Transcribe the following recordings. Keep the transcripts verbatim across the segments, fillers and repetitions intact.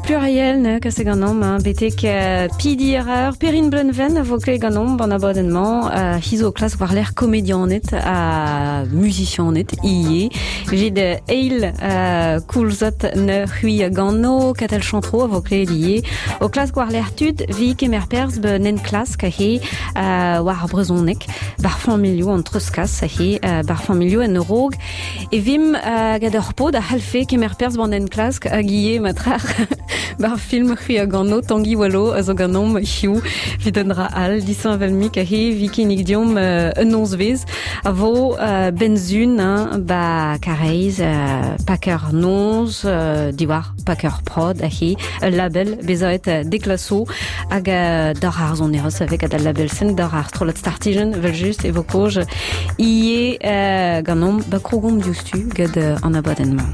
pluriel, ne, que c'est ganom, hein, bétek, euh, pidi erreur, Perrine Blenven, avocat ganom, bon abonnement, euh, hiso classe voir l'air comédien net, à musicien net, ié, j'ai de eil, euh, coolzot, ne, hui gano, catel chantro, avocat lié, au classe voir l'air tud, vi kemer pers, nen classe, kahé, euh, war brezonek, barfan milieu entre skas, sahé, euh, barfan milieu en rogue, et vim, euh, gaderpo, da halfe, kemer pers, bon nen classe, a guillé, matrar, bar film hui gano, tangi wallo, azoganom, hiu, videndra al, disan velmi, kahé, viki nigdium, euh, enons vez, avo, euh, benzune, hein, ba, kareiz, euh, packer nons, euh, diwar, packer prod, ahi, label, bezaet, euh, déclasso, hag, euh, d'ar zoneros, avec ad label sen, d'ar strolat startigen, vel just, evokoj, ié, euh, ganom, ba krogom diustu, gad, euh, en abonnement.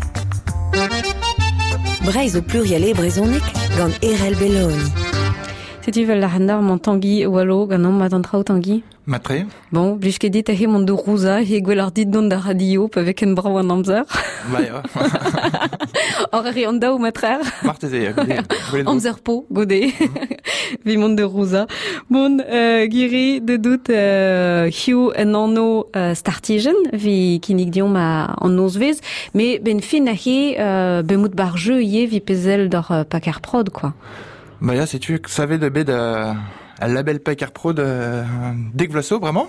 Breiz au pluriel e brezonek gant Erel Belloni. Si tu veux la rendre mon tangi wallo ganom matantra tangi. Matre. Bon, blisque dit tahe mon de rousa et gwelar dit don da radio avec un bravo en amzer. Bah ja. Orari onda ou matrer. Marteze. Amzer po godé. Vi mon de rousa. Bon euh, giri de doute euh, hiu en anno euh, startigen vi kinig diom a en nosvez mais ben fin ahi euh, bemout barjeu yé vi pezel d'or euh, packer prod quoi. Bah ja, si tu savais de bed à, à label Packer Pro de Degvlasso, vraiment.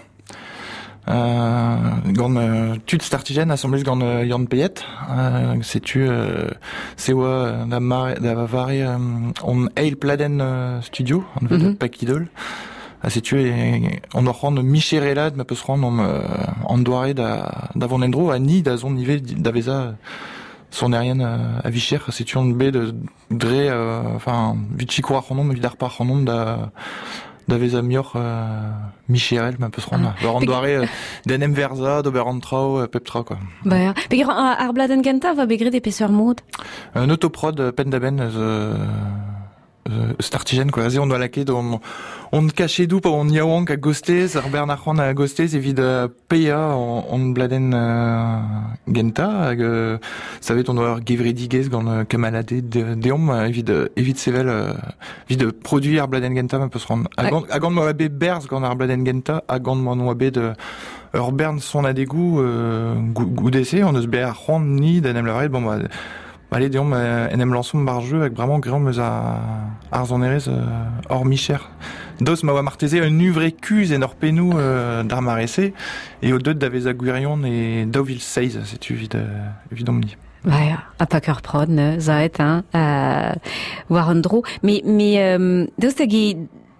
Euh, gant euh, tud startigen assemblés gant euh, Yann Payet. Euh, c'est tu euh, c'est wa da mar da vari euh, on eil pladen euh, studio on veut mm-hmm. Pack Idol. Ah, c'est tu on doit rendre Micherelad mais peut se rendre euh, en doiré da d'avant endro à ni da zone nivel d'aveza son aérienne à Vicher, c'est tu en B de Dre, enfin, Vichiko à Ronom, Vidar par Ronom, da, d'Aveza Mior, Michel, mais un peu se rendre. Alors, on doit aller d'Enem Verza, d'Oberantrao, Peptra, quoi. Bah, mais, Arbladen Ganta va bégrer d'épaisseur mode? Un autoprod, Pendaben, euh, Euh, startigen quoi. On doit laquer on on caché d'où pas on y a on à Gostez, Bernard Ron à Gostez et vide Peya on on bladen euh, Genta euh, ça va on doit Gevri Diguez dans Kamalade de Deom vide évite Sevel vide produire bladen Genta un peu se rendre à gand à gand moabe Berz quand on bladen Genta à gand moabe de Urbern son a des goûts euh, goût d'essai on ne se bé à Ron ni d'Anem Lavarel bon bah allez, disons, en aime l'ensemble barjeux avec vraiment grand mais à Arzonerez euh, hors Micher. Dos m'a martésé un uvre cuse en orpenou euh, d'armaressé et au deux d'Aveza Guirion et Deauville seize, c'est évident évidemment. Ouais, à Packer Prod, ne, zaet, hein, euh, Warandro. Mais, mais, euh, dos tagi,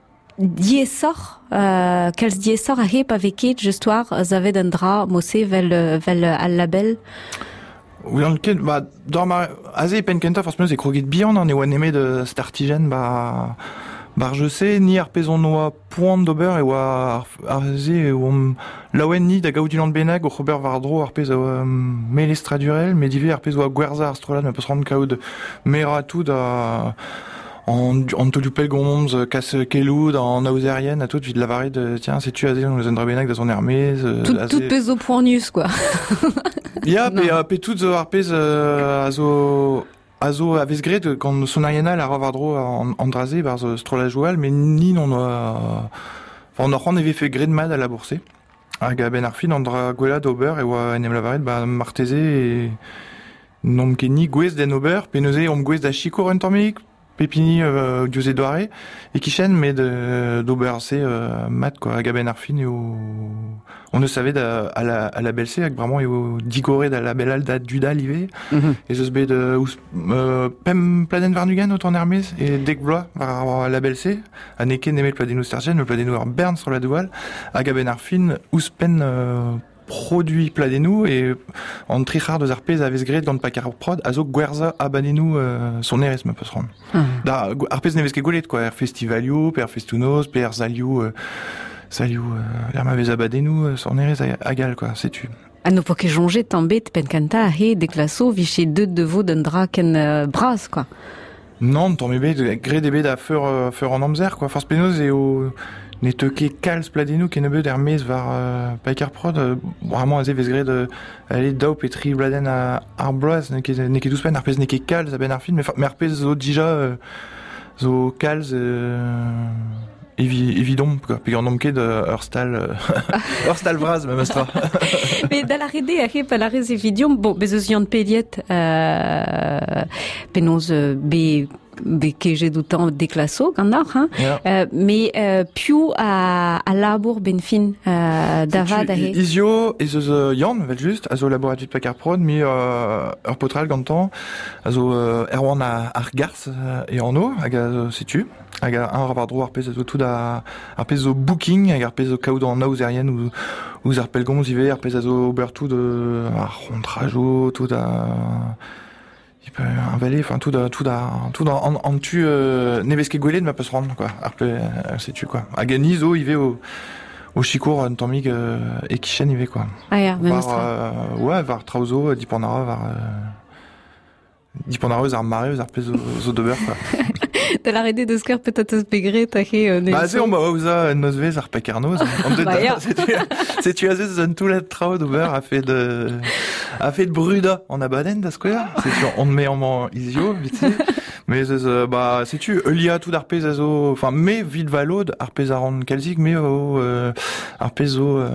diesor, euh, quels diesor a hep avec it, justoire, zavet d'andra, mossé, vel, vel, al label? Oui, dans lequel, bah, dans ma, azé, penkenta, forcément, c'est croquet de bian, on est ou anémé de startigen, bah, bah, je sais, ni arpezon noa point d'ober, et wa, azé, ou, laouen ni, da gaudilant benag, ou Robert Vardro, arpez, euh, melestradurel, mais divé, arpez, ou guerza, astrolade, mais peut se rendre cao de meratou, da, en, en tolupel gonz, casse keloud, en ausérienne, à tout, vide la varide, tiens, c'est tu azé, on les endra benag, da son hermès, tout, tout pèse au point nus, quoi. Ja, pe, pe tout zo arpez euh, a zo a zo a vez gret quand son ariana la ravardro en andrazé par zo strolajoual mais ni non a on a on avait fait gret de mad à la bourse a ben arfin andra gola d'ober et wa enem la varette ba martezé et nom keni gwez den ober penezé om gwez da chico rentormic Pépini euh, Diosé Doiré et qui chaîne mais de d'Aubercé euh, mat quoi à Gaben Arfin et au on ne savait da, à la à la Belle-C avec vraiment et au digoré da la belle alda duda livé mm-hmm. et ce sbe de euh, pem pladen varnugan autant Hermès et Degblois à la Belle-C à neke nemet pladen stargen le pladen Bern sur la douale à Gaben Arfin ouspen euh, produit pladenou et en trichard de arpez avec gré dans le packer prod azo guerza abanenou euh, son eresme peut se rendre mm. Da arpez neveske golet quoi festivalio per festunos per zalio euh, zalio euh, l'herma vez abanenou son eres agal quoi c'est tu à nos poké jongé tambet penkanta he déclasso vichy deux de veau d'un draken euh, bras quoi. Non, ton bébé gré des bébés à feur feur en amzer quoi force pénose et au ne te ket kalz pladenou ken nebeud er mez var euh, Paikar Prod, euh, vraiment aze vez gret de aller dao petri bladen à ar bloaz, ne ket ne ket douspen ar pez ne ket kalz a ben ar film, mais, mais ar pez zo dija euh, zo kalz euh, Evi, évident, quoi. Puis on nomke de Herstal, Herstal vraz, même astra. Mais dans la rede, a ket la rez évident, bon, bez eus yann pediet, euh, penoz be, be kejet doutan deklaso, gant ar, hein. Yeah. Euh, mais, euh, piou a, a labour ben fin, euh, davad a he. Isio, ez eus uh, yann, vel just, a zo laboratud Paikar Prod, mi, euh, ur potral gantan, a zo, euh, erwan a, ar garz, euh, e anno, hag a zo setu. Hag a un ravardro ar pez a zo tout a, ar pez zo booking, hag ar pez zo kaout an naouz erien, ou, ou ar pelgomz ive, ar pez a zo ober tout de, ar rontrajo, tout a, un valet, enfin tout da, tout da, tout da, en, en tu, euh, nevez ket gwelet ma peus rendre, quoi, ar pe, euh, sais-tu, quoi. Hag a nizo ive au, au chikour, un tammig, euh, e kichen ive, quoi. Ah ya, même var, euh, ouais, var traozo, dipandara, var, euh, dipandara eus ar mare, eus ar pez zo, zo d'ober, quoi. De la rede de skar peut-être eus pegret, ta he, euh, Bah, c'est on m'a ouza noz vez ar pekarnoz. Bah, ya. C'est tu as zan tout la trao d'ober a fait de, a fait de bruda en abaden da square. C'est tu, on met en isio, vite. Mais, euh, bah, c'est tu, eulia tout d'arpez azo, enfin, mais vide valode, arpez aron kalzik, mais, oh, euh, arpez o, euh,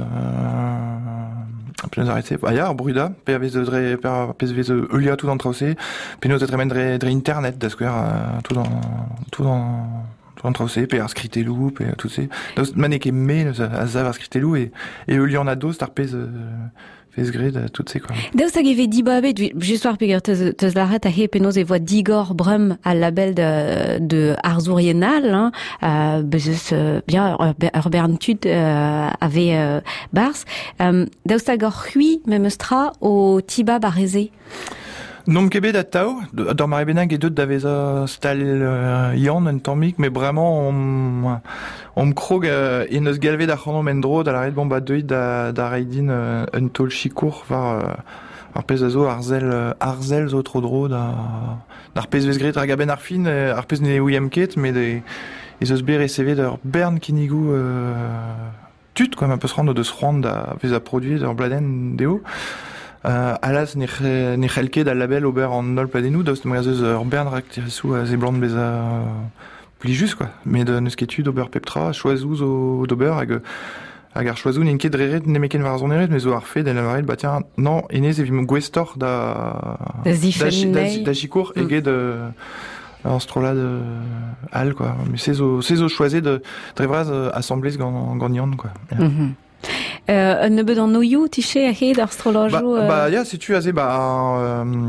plein d'arrêter. Bah, ya, bruda, pe avez de dre, per, pe avez de eulia tout dans tracé, pe nous être dre, dre internet da square, euh, tout dans, tout dans, tout dans tracé, pe ar skritelou, pe tout ces. Donc, manek e me, a zav ar skritelou, et, et eulia en ado, starpez, euh, fez gred, tout ces, quoi. Daoust hag eve dibabet, just war peger teus, teus larret a he penoz e voa digor brum al label de, de arzourienal, hein, euh, bezeus, euh, bien, ur berntud, euh, ave, euh, bars, euh, daoust hag ur c'hui, mem eustra, o tiba barreze. Nom kebet da tao, dans ma benag et d'autres d'aveza stal euh, yann en tammik, mais vraiment on on me krog euh, et neus galvé da chrono mendro da la red bomba deuit da da raidin euh, un tol chikour var euh, ar pez a zo arzel euh, arzel zo tro dro da d'ar pez vez gret ar gaben ar fin euh, ar pez ne ouiam ket, mais des ils eus ber e cv d'ur bern kinigou euh, tut quoi, un peu se rendre de se rendre da vez a produit d'ur bladen deo. Uh, alas ne ne c'helket da label ober an nol pladenou, daoust magazeuz ur bern rak tiresou a ze blant bez a pli just, quoi. Met de neus ketud ober peptra, choizouz o d'ober hag hag ar choizoù n'en ket dreret ne meken var zoneret, mais zo ar fe den lavaret, bah tiens, non, enez evim gwestor da da zifen da, da, da chikour mm. eget de an strola de al, quoi. Mais c'est zo c'est zo choisé de drevraz euh, assemblez gant gant yann, quoi. Yeah. Mm-hmm. Euh, un nebeud an noioù, tiche, a he, d'astrologo? Bah, bah, ya, si tu as, bah, euh,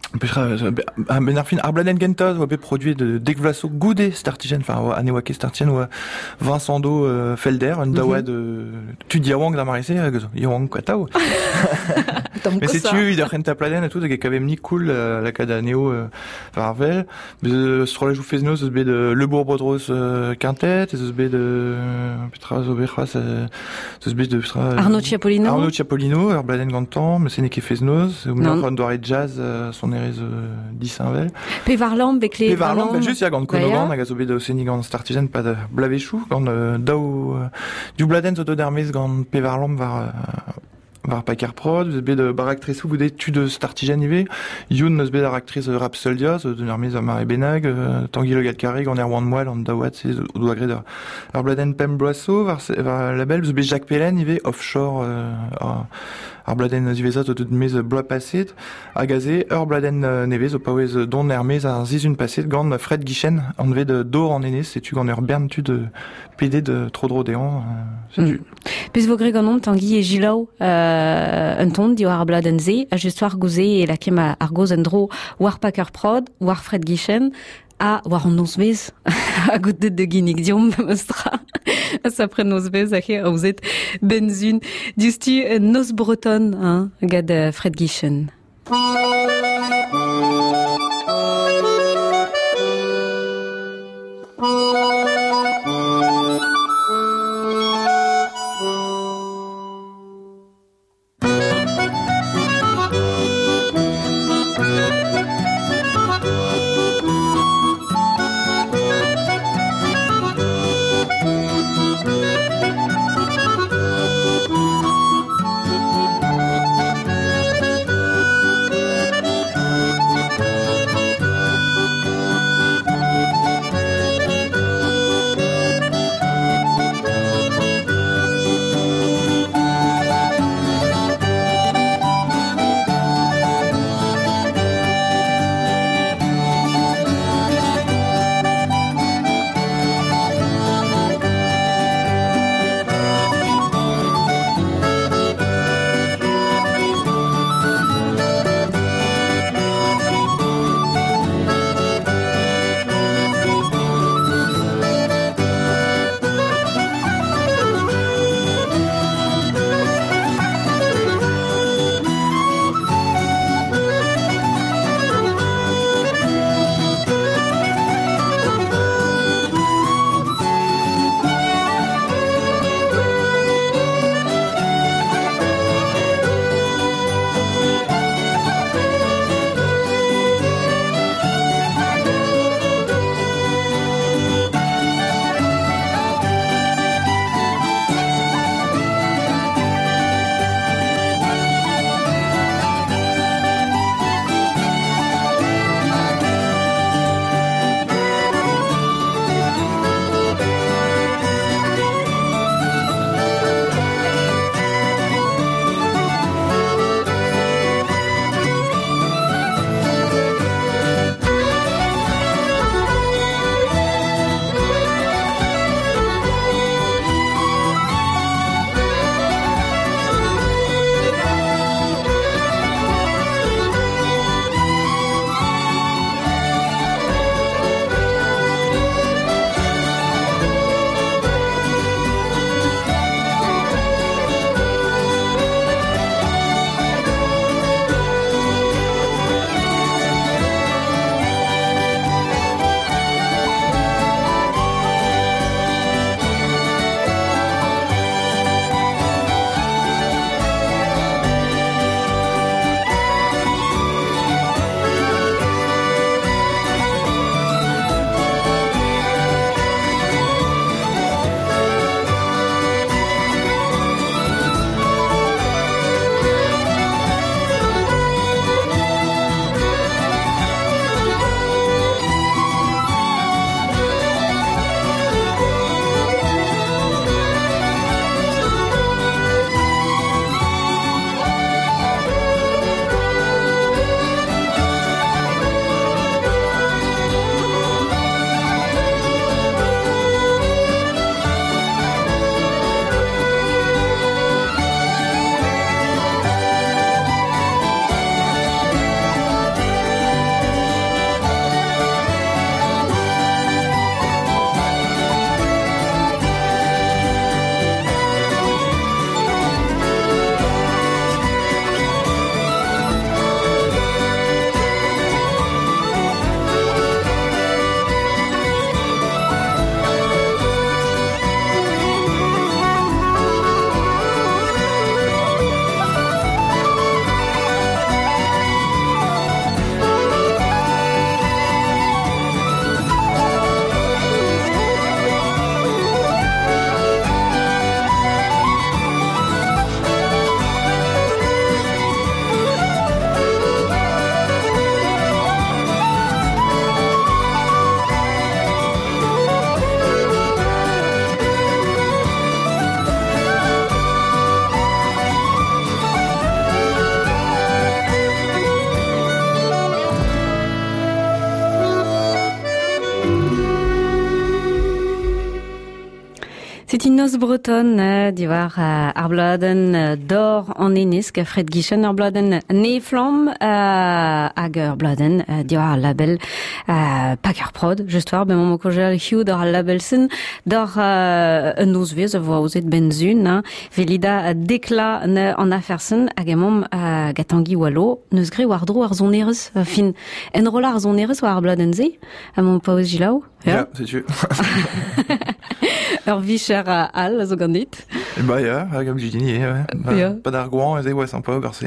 ben ar fin ar bladen gentaz oa bet produit de dek vlaso goude startigen, enfin ane oa ket startigen oa Vincent Do euh, Felder, un daoa de tu diawang da marese hag yawang quoi tao. Mais c'est tu il a renta pladen et tout de kavem ni cool euh, la kada neo euh, varvel be strolajou fezno ce be de Le Bourbodros euh, quintet ce be de petra zo becha ce be de petra Arnaud Ciapolino Arnaud Ciapolino ar bladen gantan mais c'est ne ket feznoz ou on doit jazz euh, son erez euh, disinvel pe varlam bec les pe varlam ben juste ya gant konogan hag a zo bet o senigan startigen pa de blavechou gant euh, dao euh, du bladen zo dermez gant pe varlam var euh, var Paikar Prod, eus bet de bar actrice ou goudet tu de startigen ive, youn neus bet ar actrice Rapsoldia, zo de dermez a Mare Benag, euh, Tanguy Le Galcarré, gant er oan moal an daouat, se o doa gret ar, ar bladen Pem Bloasso, var, var label, eus bet Jacques Pellen ive, offshore, euh, ar, ar bladen zivezat o de mez bloa passet, hag aze, ur bladen euh, nevez, o paouez don er mez ar zizun passet, gant Fred Guichen, an vez de dor an enez, setu gant ur bern tu de P D de tro-dro dean, euh, setu. Mm. Pez vo gre gant Tanguy e Gilau, euh, un ton dio ar bladen ze, a just war goze e la kem ar goz en dro war Paikar Prod, war Fred Guichen, a war an noz vez, a goudet de ginig diom meustra. A sapre noz vez, a he a ouzet benzun. Diustu noz breton, hein, gad uh, Fred Guichen. C'est une noce bretonne, euh, d'Ivar euh, Arbladen euh, d'or en Ennisk, Fred Guichen Arbladen Neflam, euh, hag Arbladen euh, d'Ivar label euh, Packer Prod, juste voir, ben mon cogel Hugh d'or labelsen, d'or euh, un nosvez, voix osé de benzune, hein, velida déclat ne en affairsen, hag emom euh, gatangi wallo, neus gre wardro ar zoneres, euh, fin, en rola ar zoneres war Arbladen ze, à mon paus gilau. Ja, ja c'est sûr. Ur vicher a al, zo gandit. Bah ja, hag am jidini, ouais. Bah, Ja. Pas d'argouan, et ouais, sympa, merci.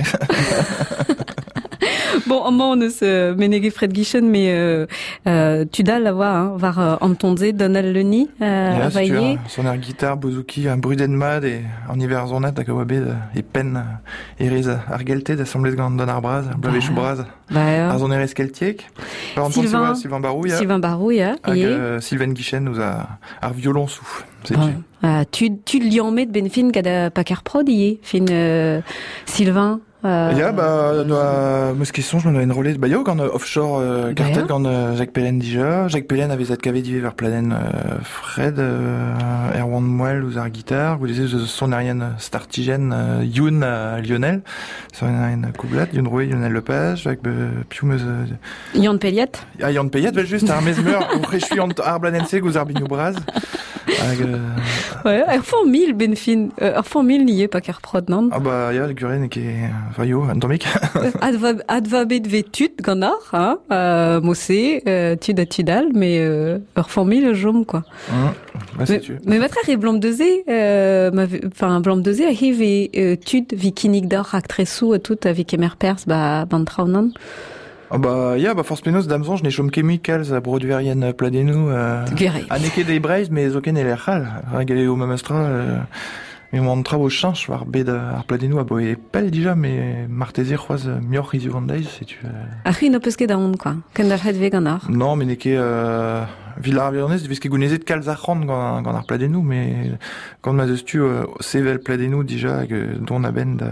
Bon, amant, on se menege Fred Guichen, mais euh, euh, tu dal la voix, hein, var euh, Antonze, Donald Leni, euh, Ja, c'est sûr. vaillé. Son air guitare, bouzouki, un bruit d'enmad, et en hiver zonat, hag oa bet, et pen, et rez ar gelted, assemblez gant don ar braz, blave chou braz. Bah, euh, Ar zonerez keltiek. Par exemple, Sylvain. c'est ouais, Sylvain Barou, ja. Sylvain Barouille, hein, Hag yé. euh, Sylvain Guichen nous a ar violon sous. C'est Bon, sûr. euh, tu, tu liamet ben fin gada Packer Prod, yé, fin euh, Sylvain. Euh, Ja, bah, noa, meus ket sonj, noa enrollet, bah, yo, gant euh, offshore, euh, Bah, kartet, ja. gant euh, Jacques Pellen dija. Jacques Pellen avait zat kavet dive ver pladen euh, Fred, euh, Erwan Moel, ouz ar guitare, vous disiez, son arien startigen, euh, Youn, euh, Lionel, son arien koublat, Youn Rouet, Lionel Lepage, avec, euh, piou meus, euh, Yann Pelliet. ah, Yann Payet, vel juste, ar mezmeur, ou rechuy ar bladenseg, ouz ar bignou braz. Hag, euh, Ouais, ur fort mille ben fin, euh, ur fort mille nié Packer Prod, non? ah, bah, ya, le guren, ket, enfin, yo, an tomik. Adva, adva bet vetut gant ar, hein, euh, mossé, euh, tud a tudal, mais euh, ur fort mille jom, quoi. Hum, bah, c'est Mais, sûr. mais votre est blanc de zé, euh, enfin blanc de zé arrive et euh, tud vi kinig d'or actresou et tout avec emer pers ba ban traunan. Ah bah, ya, bah, force penos, damzon, je n'ai chom chemicals, a broduverien pladenou, euh, Guéret. a neke des braise, mais zoken e l'erchal. Hag e o mamastra, euh, mais mon travo chanch, war bet ar pladenou a boe pel dija, mais martezir c'hoaz mioc'h izu gandeiz, c'est tu, euh... Achri no peus ket aon, quoi. Ken d'ar het ve gant ar. Non, mais neke, euh, villar avionez, devis ket gounezet kalz ar c'hant gant, gant ar pladenou, mais, gant ma zeus tu, euh, sevel pladenou dija, hag euh, don a ben da,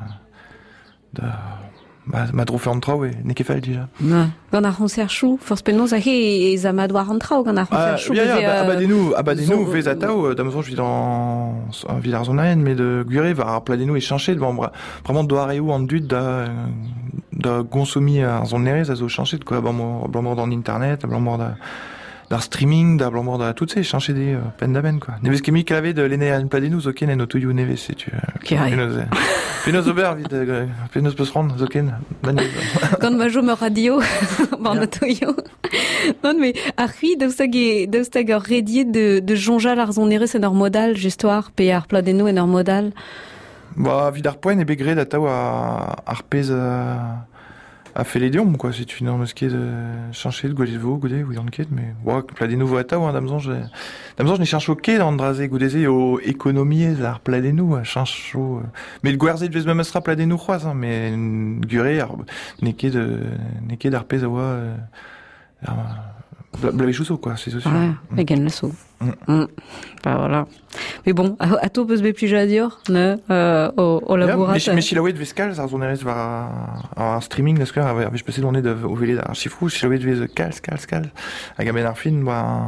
da, ma, ma drofe an trao, e, neke fel dija. Ouais. Gant ar honser chou, force penos achri ez amadouar an trao gant ar honser Ah, chou. ya, ya, beze, bah, euh, abadenou, abadenou, zo- vez atao, euh, damzon, je vis dans, en villar zonaen, mais de gure, va ar pladenou e chanchet, bon, bra- vraiment, doare ou en dud, da, euh, da gonsomi ar zonerez, a zo chanchet, quoi, blanc mort dans internet, blanc mort da, d'ar streaming, da blanc mort da, tout ça, chanchet des, euh, pen da ben, quoi. Neves ket mi kalavet de l'ene an pladenou, zoken en otoyou neves, c'est tu, euh, Guéret. penaos, euh, penaos ober, vite, euh, penaos peus rand, zoken, daniel. Gant ma jom ur radio, ban Ja. o toyo. Non, mais achri daoust hag e, daoust hag ur rediet de, de jonjal ar zonerez en ur modal, justoir, pe ar pladenou en ur modal. Bah, vidar poen e begret atao a, ar pez a, a feledium, quoi, c'est une enorme ket de chanchet de goulet vo, goudet, ou yon ket, mais, ouah, pladenou vo atao, hein, damzon, je, damzon, je n'ai chancho ket an draze, goudeze, o économiez ar pladenou, a chancho, euh, mais le gouerzet de vez memestra pladenou c'hoaz, hein, mais, gure, ar, ne ket de, ne ket ar pez a oa, euh, ar, bla- blave chouso, quoi, c'est sûr. Ouais, mais gagne le saut. Mm. Mm. Bah voilà. Mais bon, à, à tout peut se plus à dire, ne, euh, au, au Ja, labourat. mais mais silaouet vez kalz ar zonerez var ar streaming da skeur avait je passé l'année de au velet ar chifrou silaouet vez kalz kalz kalz hag a ben ar fin ba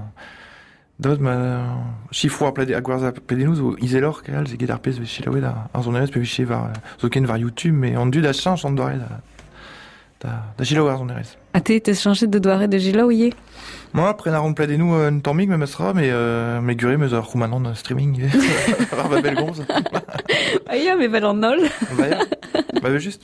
dod ma chifrou ar plade a gwarz a pladenous o izelor kalz e get ar pez vez silaouet ar ar zonerez pe viché var zoken var YouTube mais en dud a change an doare da da da silaouet ar zonerez. A te, t'es changé de doire de gila ou yé? Moi après n'a ron pladenou un tormig me mesra mais euh, mais gure me ar roumanon streaming ar va bel gonz. Ah, ya, mais val en nol. Bah ja. Bah juste.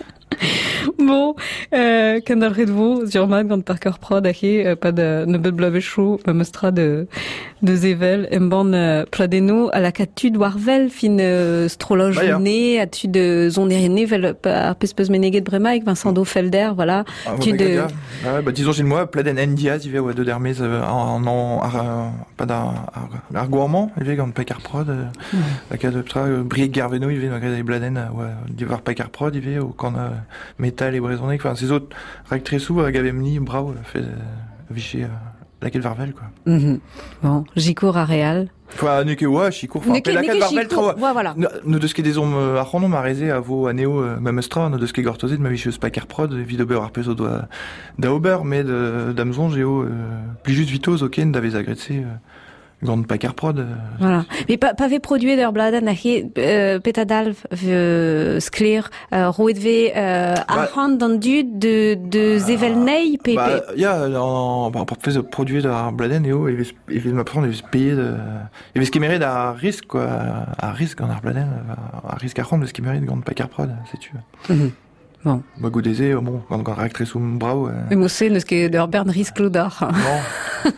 Bon, euh, quand dans le redvo, sur man, quand Parker Prod, aché, euh, pas de, ne bet blave chou, me mostra de, de Zevel, en ban, euh, pladeno, à la catu warvel, fin, euh, strologe Bah, ja. né, à tu de zonéréné, vel, par pespes meneget brema, avec Vincent Dofelder, voilà. Ah, Tu bah, de- gars, ah ouais, bah, disons, j'ai moi, pladen N-Diaz, il va, ouais, de dermez, euh, en, en, en, pas d'un, ar gourmand, il va, gant Packer Prod, euh, Ouais. la cas de, tra, euh, Brieg Garveno, il va, dans la bladen, euh, ouais, il va Packer Prod, il va, ou quand, euh, Metal et Brezonec, enfin, ces autres, Ractressou, euh, Gavemni, Brau, euh, fait, euh, vichy, euh, laquelle Varvel, quoi. Mhm. Bon, j'y cours à Réal. Enfin, neke, ouais, chicour, enfin, Neke- laquelle neke Varvel, chicour. tra, Ouais, voilà. nous de ce qui est des hommes à Ronon m'a raisé à vos anéo mamestra nous de ce qui est gortosé de ma vicheuse Packer Prod vidober arpeso doa da ober mais de d'amzon géo plus juste vitos aucun d'avez agressé gant Packer Prod. Euh, voilà. Mais pas pas fait produit d'ur bladen a he euh, petadalv euh, skler euh, roet ve euh, bah, arhand dans du de de zevelnei pe bah ya en bah pour faire produit d'ur bladen et oh il il il m'a prendre il payer de il avait ce qui mérite à risque quoi à risque en ur bladen à risque à rendre ce qui mérite gant Packer Prod c'est tu. Mm-hmm. Bon. Bah goudézé bon quand quand réactrice ou bravo. Mais moi c'est ne ce que d'ur bern risque l'odar. Non.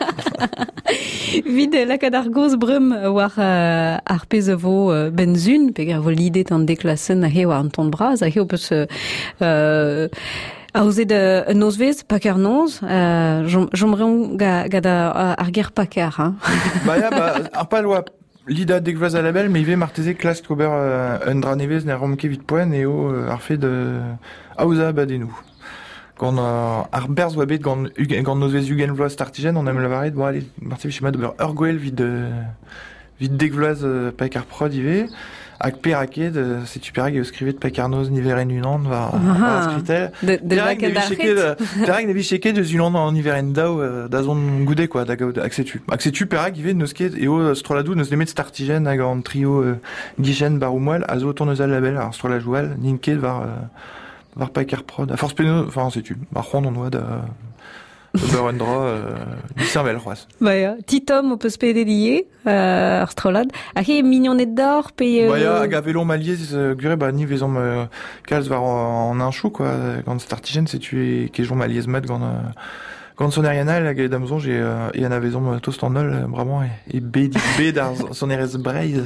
Vid la kadargoz brum war uh, ar pez vo uh, benzun pegar vo l'idée tan déclassen a he war an ton bras a he o peus euh, a oze de nozvez paker noz euh, jomreon ga, ga da ar ger paker hein. Bah ya bah ar pal oa l'ida degvaz a label mais il ve marteze klast kober uh, un dra nevez ne romke vit poen et o uh, ar fe de aouza badenou. Quand euh, ar berz oa bet gant gant nozvez ugen vloaz startigen on aime la varet bon allez martiv chez d'ober ur gwell vid euh, vid deg vloaz euh, Packer Prod ive hag per aket euh, c'est super hag skrivet Packer noz niveren unan va va skritel de de la kadarret perag nevi cheket de unan en niveren dao euh, da zon goude quoi da hag setu hag setu perag ive neus ket eo stroladou neus demet startigen hag an trio euh, gichen bar ou moelle a zo tourneuz al label ar strolajoual ninket var euh, var Packer Prod. A force peno, enfin, c'est tu. Par contre, on doit de, de Berendra, euh, du cervel, roas. Bah, ja. Titom, on peut se péder lié, euh, ar strolad. A he, mignonnet d'or, paye, euh... Bah, ja, hag a velon maliez, euh, gure, bah, ni vezom, euh, kalz var en, en un chou, quoi. Quand startigen, c'est tu es, kejon maliez mat, gant, euh, Gant son ariana, la gaie d'amazon, j'ai, euh, et an a vezom, euh, toast en nol, euh, vraiment, et, et b, b, dar, son erez breiz.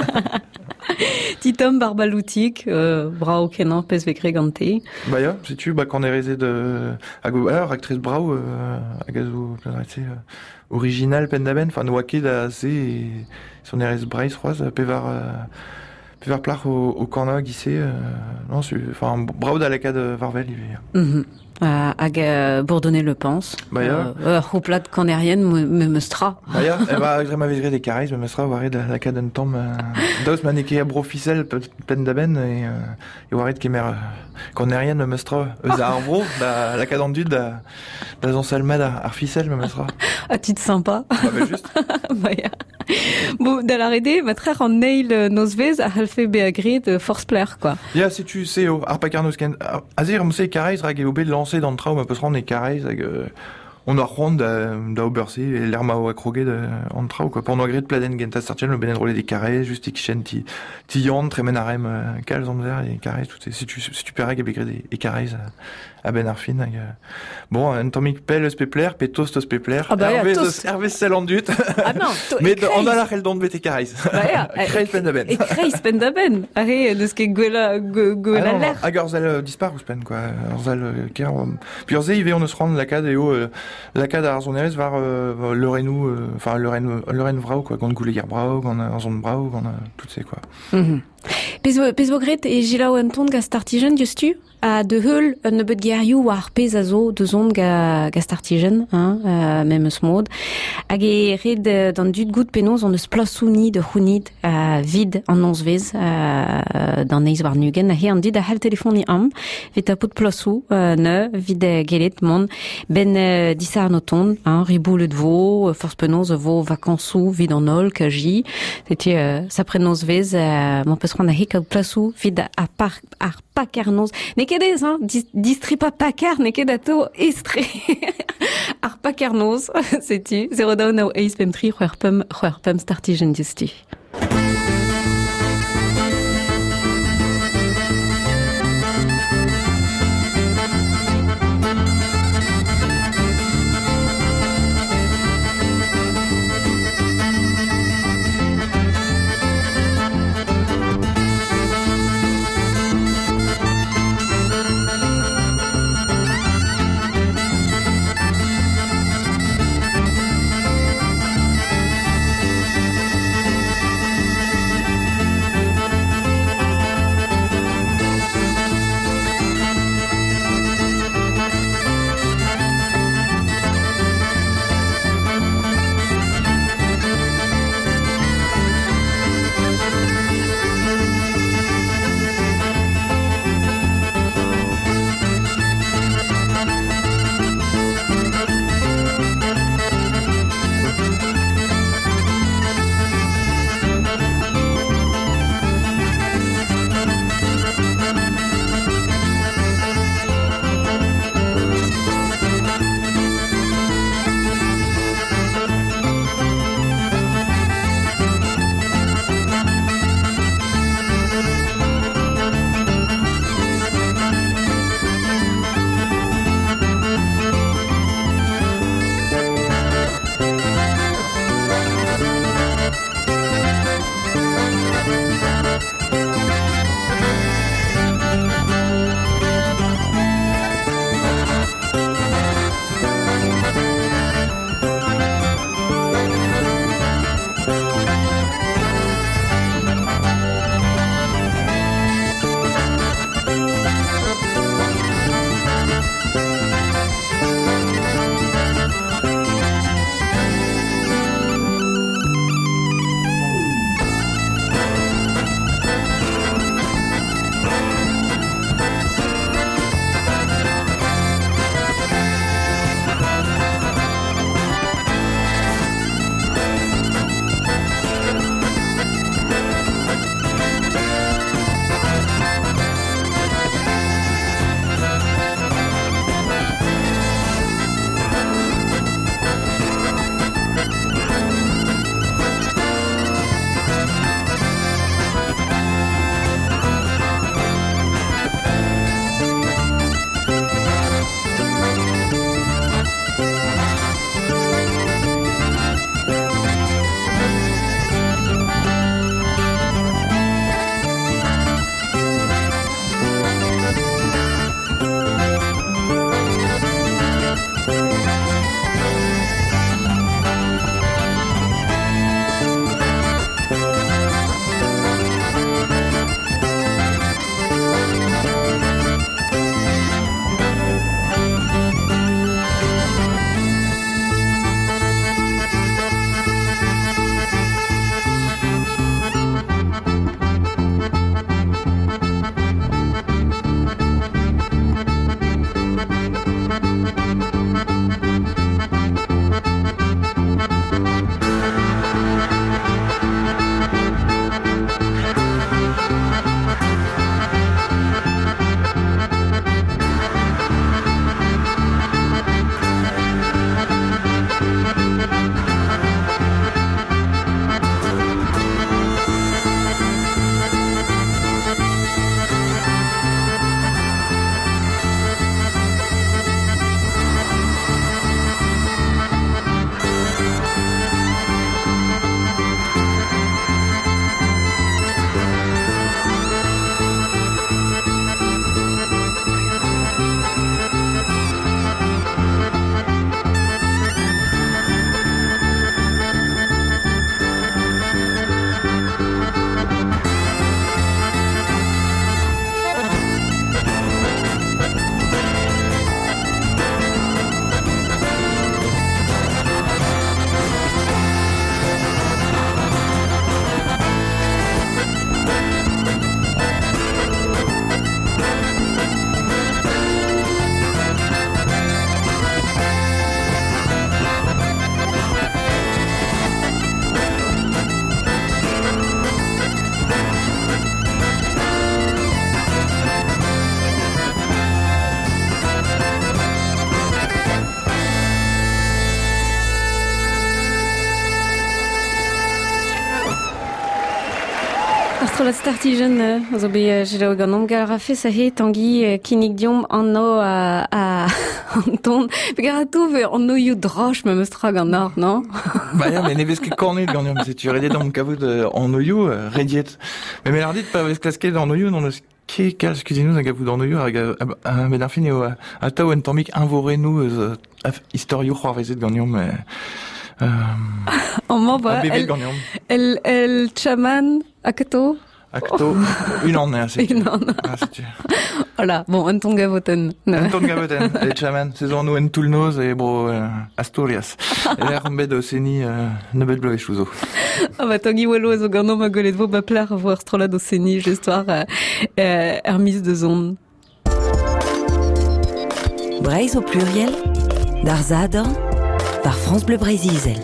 Titom barbaloutik, euh, brao kenan pez vekre gante. Bah ya, si tu, bah, quand on est resé de, alors, actrice brao, euh, agazo, c'est, euh, original pendaben, enfin, noaké da, c'est, son erez breiz, roise, pevar, euh, pevar plar au, au corna, guissé, euh, non, c'est, enfin, brao da la cade varvel, il est. Mm-hmm. Euh, hag euh, bourdonner le pense. Bah ya. Euh, au plat canérienne me mestra. Bah ya, eh bah, je m'avais des caries, me mestra, waré de la cade un temps, dos maneke a brofissel, pen d'aben, et, et waré de kemer, canérienne me mestra, eus a arbro, da, la cade en dud, da, da zon salmed ar ficel, me mestra. Ah, tu te sympa. Bah, bah, juste. Bah ya. Bon, da la rede, ma très en nail nozvez a halfe beagri de force plaire, quoi. Ya, si tu sais, oh, ar Packer noz ken, azir, me se caries, rag e obe de lancer dans le traum, on peut se rendre des caries, euh, on a rond da, da oberse, et l'herma o akroge de, en trao, quoi. Pour nous agréer de pladen genta startiel, le benen roulé des carrés, juste ikichen ti, ti yand, tremen arem, euh, kalz en ver, et carrés, tout, si tu, si tu perreg, et begré des, et carrés, à ben arfin, euh, bon, un tomic pel, spepler, pe toast spepler, ah bah, Hervé, ja, toast. Hervé selandut. Ah non, to, mais on a la rel don bete carrés. Bah ja, Kreis pen d'aben. Et kreis pen d'aben. Arrê, de ce que gwela, gwela ah l'air. Hag orzal dispar ou spen, quoi. Orzal, ker, puis orze, ive, on ne se rend la cade, et oh, la cade à Arzoneres, var, euh, le renou, enfin, le ren, le ren vrao, quoi, gant gouleguer brao, gant arzon brao, gant, tout c'est, quoi. Mm-hmm. Pez, pez vo gret e jila o anton ga startigen, justu? A de heul ne bet gerioù war pez a zo de zon ga, ga startigen, hein, euh, même smod. Hag e red d'an dud gout penoz on eus plasou ni de c'hounid uh, vid an nozvez uh, d'an eiz war nugen. A he an dud a hal telefoni am, vet a pot plasou uh, ne vid uh, gelet mon ben uh, disar no ton, hein, riboulet vo, uh, force penoz vo vakansou vid an ol kaji. C'était uh, sapre nozvez, uh, mon peus rand a he kaout plasou vid a par ar Packer noz. Ne kedez, hein, dis, distri pa Packer, ne kedato estre. Ar Packer noz, c'est-tu, zero down au eis pem tri, c'hwer pem, c'hwer pem startigen justi. Astrola Startigen, zo be jelo ganom gal rafe sa he tangi kinig diom anno a a Anton. Begarato ve anno you droch me mestra gant nor, non? Bah ja, mais nevez ket kornet gant si tu redet dans kavout anno you rediet. Mais me lardit pa vez klasket anno you non eus ket kalz kuzinou a gavout anno you hag a met ar fin eo a tao en tammik invorenou eus historio c'hoarvezet gant diom mais Euh, en membre, elle, elle, elle, chaman, akato. Akato, une en est, c'est une en ah, c'est voilà, bon, un ton gavoten. Un ton gavoten, les chaman, saison nous en Toulnoz et bro, euh, Asturias. Et l'air mbed au Séni, euh, nebet bleu et chouzo. Ah bah, tangi wallo, ez o gano ma golet vo bapler voir strola do Séni, j'histoire, euh, euh, Hermis de Zon. Breiz au pluriel, d'Arzador, par France Bleu Brésil.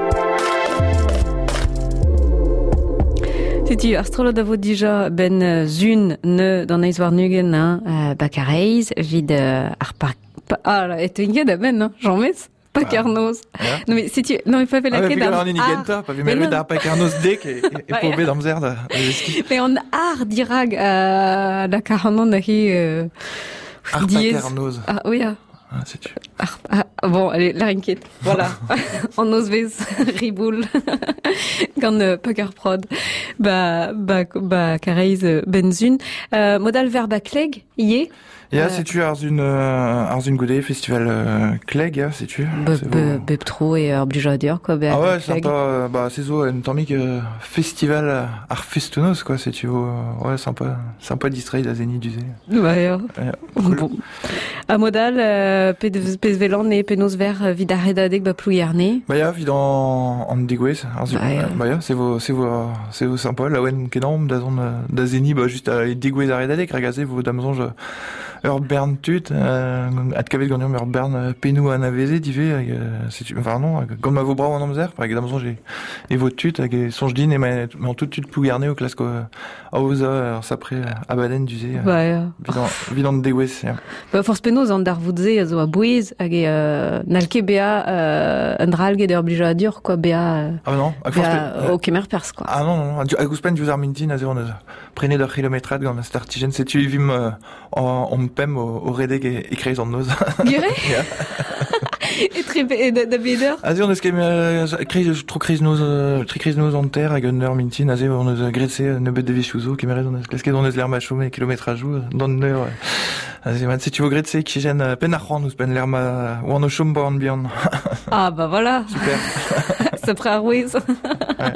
Si tu astrolo d'avo déjà ben zun ne dans les war nugen hein euh, bakareiz vid euh, arpa ah là et tu da ben hein j'en mets pas carnos yeah. Non mais si tu non il faut faire la quête d'un ah nigenta pas vu mais le da pas carnos dek et et pour be dans zerd mais on art dirag la carnon hi arpa carnos ah oui ah Ah, c'est tu. Ah, ah, bon, allez, la rinquette. Voilà. En osvez, riboul. Gant euh, Packer Prod. Bah, bah, bah, careiz benzun. Euh, modal verba cleg, yé. Ja, si tu as une euh, une godet festival euh, Clegg, ja, si tu. Beb trop et obligé à dire quoi. Ah ouais, sympa. Euh, bah c'est ça, une tamique euh, festival euh, art festonos quoi, si tu veux. Ouais, sympa, sympa distrait d'Azeni du Zé. Ouais. Ja. Cool. Bon. A modal euh, pe pez velan et penos ver vidaredadek ba plouyerne. Bah ja, vid en en degouez. Bah ja, bah ja, c'est vos c'est vos c'est vos sympa. La wen kenom d'azon d'Azeni bah juste à degouez aredadek regazé vos damzonge ur bern tut, euh, at kavet gant ur bern euh, penou an aveze, dive, euh, si tu, enfin non, gant ma vo brao an amzer, par exemple, j'ai, et vos tut, hag e sonj din, e ma, ma tout tut plou garné au klasko, a oza, ur sapre, abaden, du zé, ouais, vidant, vidant de degouez, ja. Bah, force penaos an dar voudze, a zo a bouez, hag e, euh, nalke bea, euh, un dralge de oblija a dur, quoi, bea, ah non, hag bea, au kemer pers, quoi. Ah non, non, a gouspen, du zarmintin, a zé, on a, prene d'ur kilometrad gant a startigen, c'est tu vim, euh, en, en pem au, au redeg et, et créez en nose. Gire? Et très, et d'abédeur? Azé, on est ce qui est, crise, trop crise nose, très crise nose en terre, à gunner, mintin, azé, on a gressé, ne bet de vichouzo, qui mérite, on a casqué, on a l'air macho, mais kilomètre à jour, dans le nœud, azé, man, si tu veux gressé, qui gêne, peine à rendre, ou peine l'air ma, ou en o chum, en bien. Ah, bah voilà. Super. C'est prêt à rouer, ça. Ouais.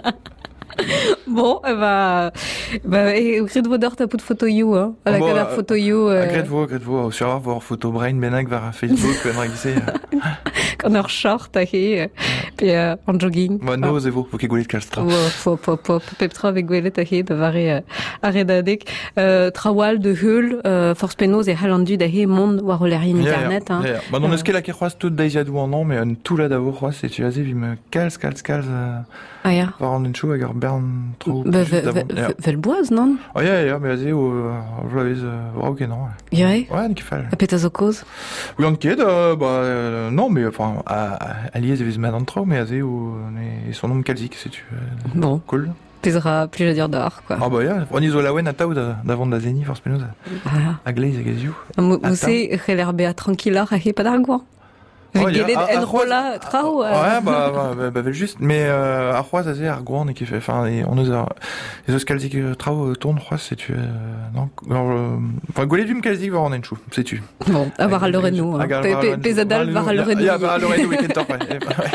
Bon, eh bah, bah, et gret vo d'or ta pout photo you, hein. À la cadre photo you, euh... Gret vo, gret vo, sur voir photo brain, benag, vers Facebook, ben, regissé. Quand on short, à he, puis, euh, en jogging. Bah, no, zévo, faut qu'il goulet de calstra. Ouais, pop, pop, pop, peptra avec goulet, à he, de varé, à redadek, euh, trawal de hul, euh, force penos et halandu, da he, monde, war oleri internet, hein. Bah, non, est-ce que la keroise tout d'aïsadou en non, mais un tout là d'avou, c'est tu as vu, me calz, calz, calz, ah, ja. War an den Schuh, hag ur bern tro... Bah, vel boaz, non? Oh, ja, ja, mais azé, o, vlavez, vrao ket, non? Ja, ouais, nik fall. A pet a zo koz? Oui, an ket, euh, bah, euh, non, mais, enfin, a liez evez man an tro, mais azé, o, ne, son nom kalzik, si tu... Euh, bon. Cool. Pesera, plus à dire d'or, quoi. Ah, bah, ja, on iso laouen a taou d'avant d'azeni, force penaos, a gleiz a geziou. Mousse, c'heller bea tranquillar, a he pa d'argoan. Avec des en rola trao. Ouais, bah, bah, bah, juste. Mais, euh, à Roise, azé, ar gouan, et qui fait, enfin, on nous a, les os kalzik trao tourne, Roise, c'est tu, non, enfin, goulet du m'kalzik var en enchou, c'est tu. Bon, à var à l'orenou, hein. Pesadal var à l'orenou. Ya, var à l'orenou, week-end torp, ouais.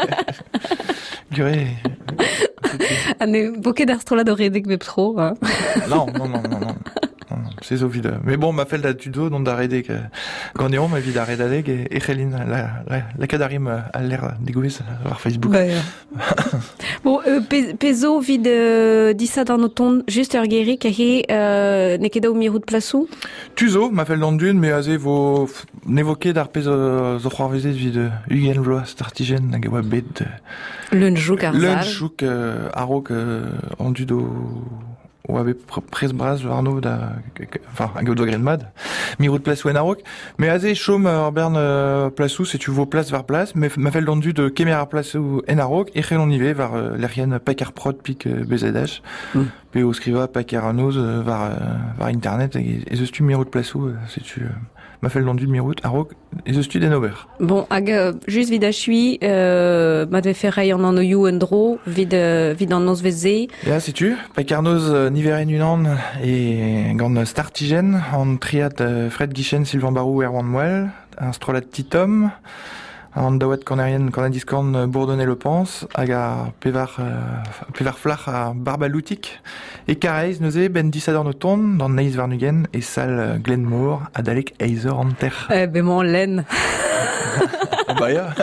Guré. Ane, boket d'ar-strola d'oredek bep tro, hein. Non, non, non, non, non. C'est zo vide. Mais bon, ma fel da tudo, non da redek, gandéon, ma vid da redadek, et, et chelin, la, la, la kadarim a l'air dégouez sur Facebook. Ouais. Bon, euh, pezo vid, euh, disa dans nos tons, juste ur gerik, a he, euh, nekeda ou mirou de plasou? Tuzo, ma fel d'an dune, mais azé, vo, n'évoquer d'ar pezo, zo c'hoarvezet vid, ugen vloa, startigen, nag ewa bet. Leunchouk, arzal. Leunchouk, euh, arok, euh, en dudo, ou avait pres braz Arnaud da, enfin, un gaud de Grenmad, mi-route place ou enarok, mais azé chaume ar bern euh, place ou, c'est tu vaux place vers place, mais m'a fait le dondu de kemer ar place ou enarok, et chez l'on y va vers euh, l'arienne Pacar Prod pic euh, B Z H, mm. Puis au scriva Pacar Anos euh, vers, euh, vers internet, et, et ce stu mi-route place ou, euh, c'est tu, euh, m'a fait le dondu de mi-route, arok, et ce stu d'enover. Bon, hag, euh, juste vid a chui, euh, m'a devait faire en an you endro, vid, euh, vid en nos vezé. Ja, c'est tu, Pacar Anos, euh, niveren unan, et gant startigen, en triat euh, Fred Guichen, Sylvain Barou, Erwan Mouel, un strolat Titom, un dawat cornérien, cornadiscorn, Bourdonnais le pense, aga pevar, euh, pevar flach à Barbaloutic, et Careiz, Neuzé, Ben Dissador Noton, dans Neis Varnugen, et Sal Glenmore, à Dalek Eiser en terre. Eh ben, mon laine. Oh, bah, ya.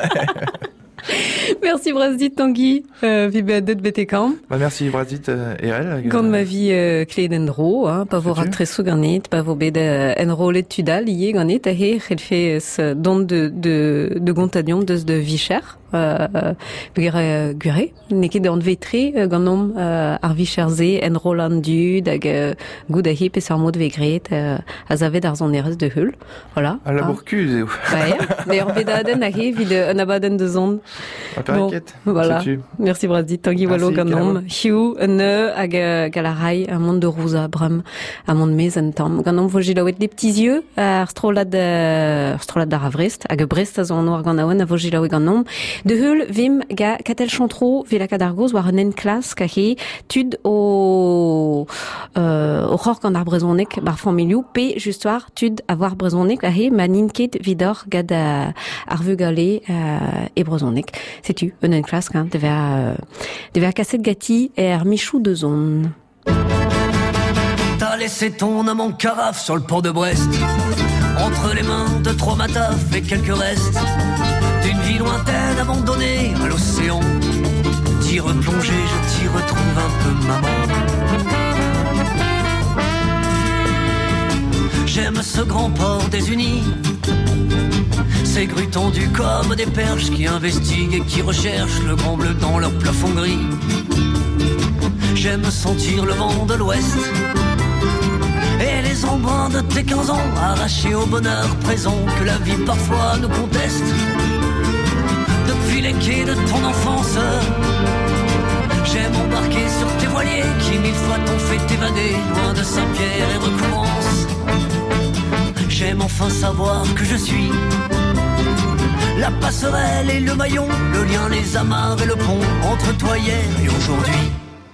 Merci Brazdit Tanguy, euh, vi beadet betekam. Bah merci Brazdit euh, et elle. Gant ma vie euh, clé d'endro, hein, pa vo raktreso ganet, pa vo bet euh, enrolet tudal ie ganet a he c'hell fe ce don de de de gontadion deus de Vicher. Euh, gure gure neket an vetre euh, ganom euh, ar Vicherze enrolandu dag euh, goud a he pe ar mod vegret euh, a zavet ar zon erez de hull. Voilà. À la bourcuse. Ouais. Mais or bedaden a he vid un abaden de zon. Bon, voilà. Merci Brazdit Tanguy Wallo ganom hiu ne hag galarai un monde de rosa bram un monde mez en tam ganom vo gilawet des petits yeux ar strolad ar strolad d'ar avrest hag brest a zon war ganawen a vo gilawet ganom de hul vim ga katel chantro vela kadargoz war en classe ka he tud o euh, o c'hor gant ar brezonek bar familiou pe just war tud avoir brezonek a he maninket vidor gad ar vu gale e brezonek. Sais-tu, une classe, hein, devait à, devait à casser de gâti et à Michou de zone. T'as laissé ton amant carafe sur le port de Brest, entre les mains de trois matafs et quelques restes d'une vie lointaine abandonnée à l'océan. T'y replonger, je t'y retrouve un peu maman. J'aime ce grand port des Unis, ces grues tendues comme des perches qui investiguent et qui recherchent le grand bleu dans leur plafond gris. J'aime sentir le vent de l'ouest et les embruns de tes quinze ans arrachés au bonheur présent que la vie parfois nous conteste. Depuis les quais de ton enfance, j'aime embarquer sur tes voiliers qui mille fois t'ont fait t'évader loin de Saint-Pierre et recouvrance. J'aime enfin savoir que je suis la passerelle et le maillon, le lien, les amarres et le pont entre toi hier et aujourd'hui.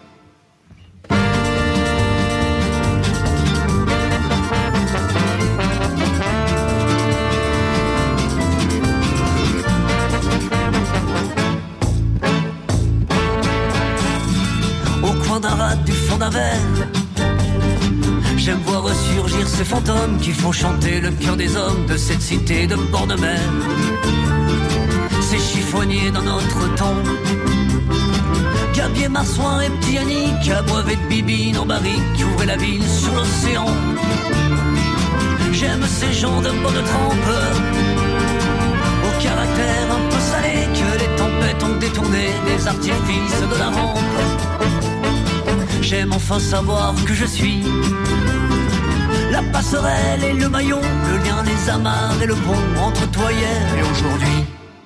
Au coin d'un rade du fond d'un verre, j'aime voir ressurgir ces fantômes qui font chanter le cœur des hommes de cette cité de bord de mer. Ces chiffonniers dans notre temps, Gabier, Marsouin et Petit Yannick, abreuvés de bibines en barrique qui ouvraient la ville sur l'océan. J'aime ces gens de bonne trempe, au caractère un peu salé, que les tempêtes ont détourné des artifices de la rampe. J'aime enfin savoir que je suis la passerelle et le maillon, le lien, les amarres et le pont entre toi hier et aujourd'hui.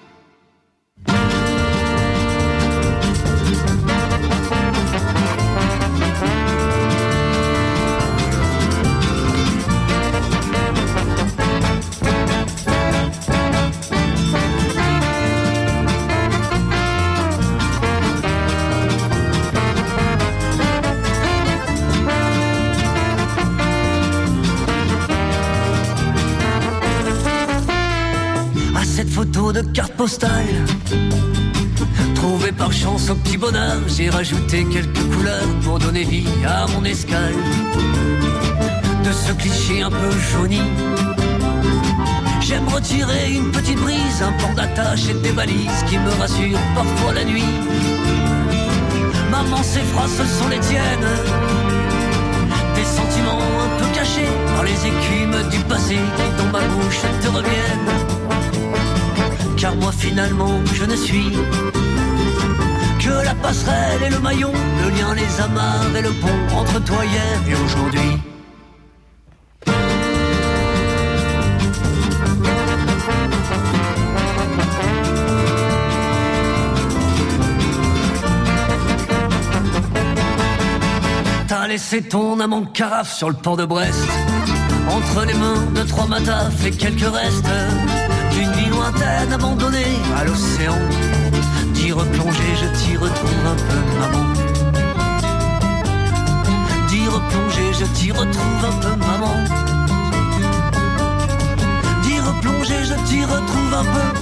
De carte postale trouvée par chance au petit bonheur, j'ai rajouté quelques couleurs pour donner vie à mon escale. De ce cliché un peu jauni, j'aime retirer une petite brise, un port d'attache et des balises qui me rassurent parfois la nuit. Maman, ces phrases ce sont les tiennes, des sentiments un peu cachés par les écumes du passé qui dans ma bouche te reviennent. Car moi finalement je ne suis que la passerelle et le maillon, le lien, les amarres et le pont entre toi hier et aujourd'hui. T'as laissé ton amant carafe sur le port de Brest, entre les mains de trois matafs et quelques restes d'une vie lointaine abandonnée à l'océan. D'y replonger, je t'y retrouve un peu, maman. D'y replonger, je t'y retrouve un peu, maman. D'y replonger, je t'y retrouve un peu.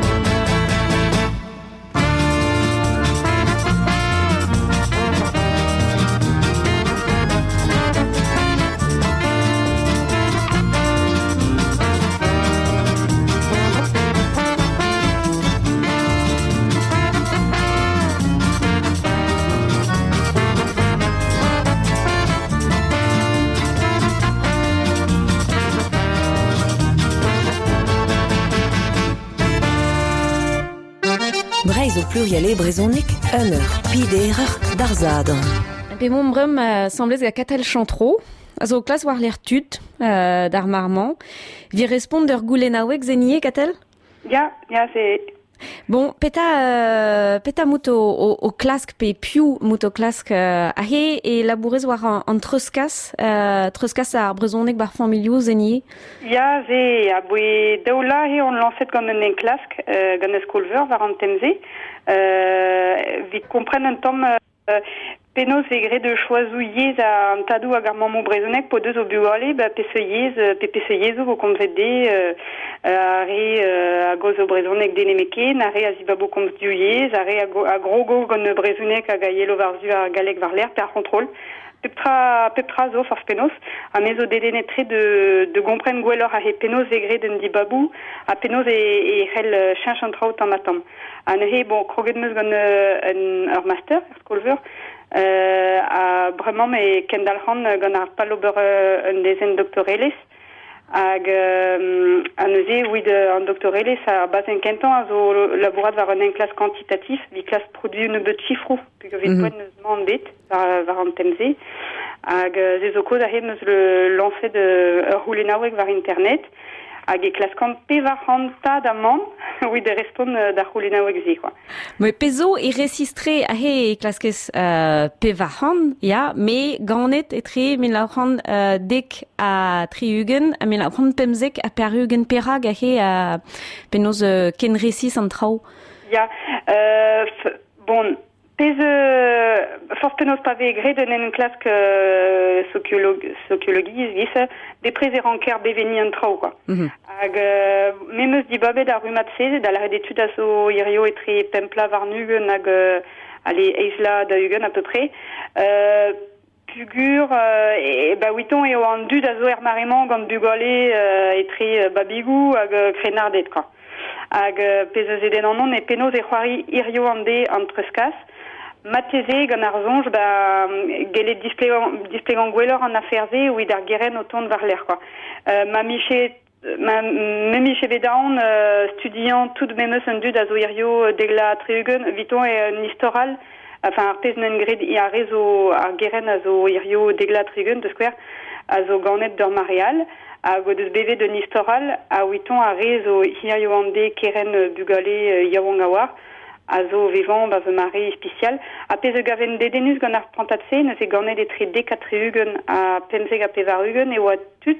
Breiz au pluriel e brezonik, un eur, piderer, darzad. Pe mon brem uh, semblez a katel chantro, a zo klas war l'er tut uh, d'ar marman. Vi respond d'ur goulenawek zenie katel? Ja, ja, c'est... Bon, peta, uh, peta mout o, o, o klask pe piou mout o klask uh, a he e labourez war an, an treuskas, uh, treuskas ar brezonek bar familio zenie? Ja, ze, a boe daoula he on lancet gant un klask, uh, gant eus kolver war an temze. Uh, vi kompren un tom... Uh, Penaos e gre de choazou yez a an tadou hag ar mamou brezonek po deus o bugale, ba pe se yez, pe pe se yezou vo komzet de euh, a re euh, a goz o brezonek denemeken, a re a zibabo komz diou yez, a re a, go, a grogo gant e brezonek hag a yelo var zu a galek var l'er per kontrol. Peptra, peptra zo farz penaos, a mez o dedenetre de, de gompren gwellor a he penaos e gre den dibabou, a penaos e, e c'hell chench an traout an matam. An he, bon, kroget meus gant un ur master, ur skolver, Euh, a bremañ me kendal c'han gant ar palober uh, un dezen doktorelez hag euh, an euse ouid uh, an doktorelez a bazen kentan a zo labourat war un enklas kvantitatif vi klas produit ne beut chifrou puisque vi poen neus man bet var, var an temze hag uh, ze zo koz a he meus le lancet de ur roulenawek var internet hag e klaskant pe var an tad a man ouid e respon uh, d'ar roulenawek ze, quoi. Mais pezo e resistre a he klaskez uh, pe var han, ja, me ganet etre min lauchan uh, dek a triugen, a min lauchan pemzek a perugen perag a he a penoz uh, ken resis an trao. Ja, euh, f- bon, pez euh, force penaos pa ve gre den en klask euh, sociologie, sociologie vis, deprez er anker beveni an trao, quoi. Mm-hmm. Hag, euh, me meus di babet ar rumat se, da la d'études a zo irio etre pempla var nugen hag euh, ale eizla da hugen à peu près. Euh, Pugur, euh, et ba witon eo an dud a zo er marement gant bugale euh, etre babigou hag euh, krenardet, quoi. Hag euh, pez eus eden an on e penaos e c'hoari irio an de an treuskas. Mateze gant ar zonj, ba, gelet displegan gwellor an aferze ouid ar geren o tont var l'er, quoi. Euh, ma miche, ma, me miche bedaon, euh, studiant tout memeus un dud a zo irio degla treugen, viton e un historial, enfin ar pez n'en gred i a rezo ar geren a zo irio degla treugen, de skwer, a zo ganet d'ur marial, a go deus beve d'un historial, a witon a rezo irio an de keren bugale uh, yaouang a war, a zo vivant ba ve mari spécial. A pez e gaven dedenus gant ar prantatse, neus e ganet etre dekatrehugen a pemzeg a pevarugen e oa tut,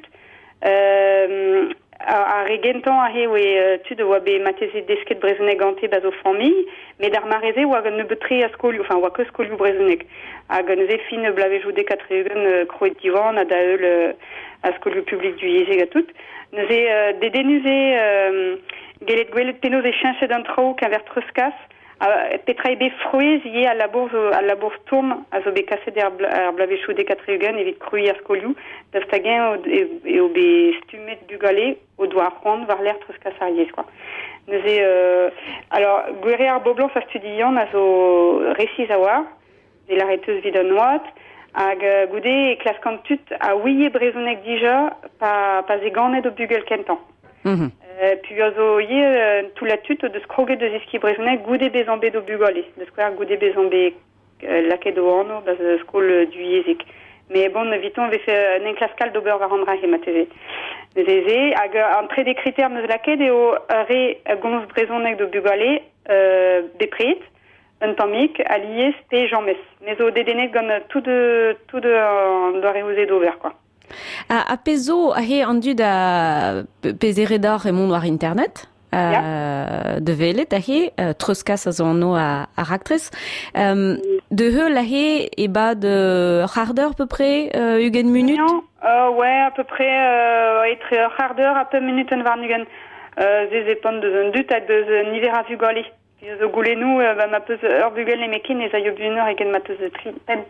euh, a, a regentan a he oe uh, tud oa be mateze desket brezonek gante ba zo familh, met d'ar mareze oa gant neubetre a skolioù, enfin oa ke skolioù brezonek. A gant neuze fin blavejou dekatrehugen uh, kroet divan a da eul uh, a skolioù publik du yezeg a tout. Neuze uh, dedenus e uh, gelet gwelet penaos e chenchet d'un trao qu'un ver treuskas, Uh, petra ebe frouez ie a labour a labour tourm a zo be kaset ar, bla, ar blavechou de katrehugen evit krui ar skolioù dav tagen o, e, e o be stumet bugale o doa rond var l'er treuskas ar yez, quoi. Neuze, euh, alors, gwere ar boblan sa studiant a zo resiz a war, de la reteus vid an oat, hag uh, goude e klaskant tut a ouie brezonek dija pa, pa ze ganet o bugel kentan. Mm-hmm. Euh, puis ozo yé euh, tout la tute de scroguer de ziski brezhoneg goudé bezambé do bugolé, de square goudé bezambé euh, laqué do orno, bas euh, skol du yezik. Mais bon, viton avait fait un enclascal d'ober varandra et matv. Zézé, hag entrée des critères de laqué de o ré gonz brezhoneg do bugolé, euh, beprit, un tamic, allié, spé, jambes. Mais au dédéneg gant tout de, tout de, euh, de réoser d'over, quoi. A, a pezo a he andu da pezeredar e mont war internet uh, yeah. de velet a he uh, troskas a zo anno a, a raktres um, de he la he e ba de harder peu près uh, ugen minut euh, ouais à peu près euh, etre harder a peu minuten war nugen euh, zez epon de un dut hag de niver a vugoli zo goulenou euh, bah, ma peus ur bugel les mekin et zayo buneur egen ma peus tri pen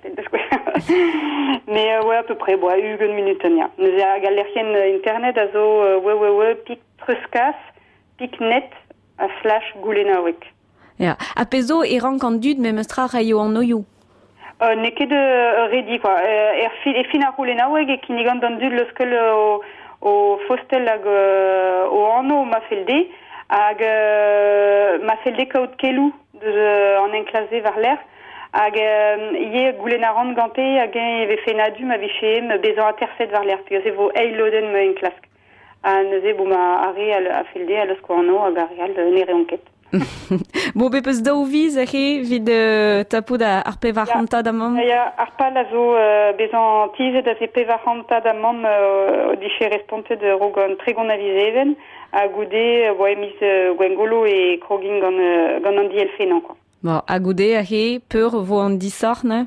mais euh, ouais à peu près bois ugen minuten ya nous a galerien internet a zo euh, ouais ouais ouais pic truskas pic net a slash goulenawek ya a pezo e rankandud me mestra rayo an noyou euh, neke de euh, ready quoi euh, er fi e fin a goulenawek e kinigan dandud le skel au au fostel ag euh, au anno ma felde hag euh, ma felde kaout kelou de euh, en enclasé vers l'air hag euh, yé goulenarand ganté hag eve fenadu ma vichem bezan a terset vers l'air puis vo eiloden me enclask a neuze bo ma are a felde a lesko anno hag a real nere enquête. Bo be peus daou viz a he vid uh, tapout a ar pevaranta da mam? Ya, ar pal a zo uh, bezan tizet a ze pevaranta da mam uh, diche responte de rogon tregon a vizeven a goude uh, boa emis uh, gwengolo e krogin gant, uh, gant an di elfenan, quoi. Bon, a goude a he peur vo an disor, ne?